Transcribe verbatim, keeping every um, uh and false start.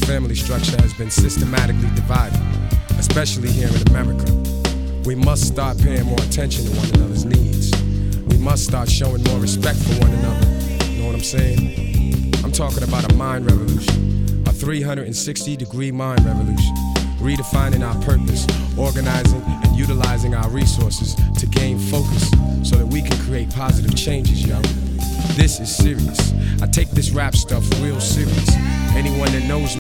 family structure has been systematically divided, especially here in America. We must start paying more attention to one another's needs. We must start showing more respect for one another. You know what I'm saying? I'm talking about a mind revolution, a three hundred sixty degree mind revolution, redefining our purpose, organizing and utilizing our resources to gain focus so that we can create positive changes, yo. This is serious. I take this rap stuff real serious. Anyone that knows me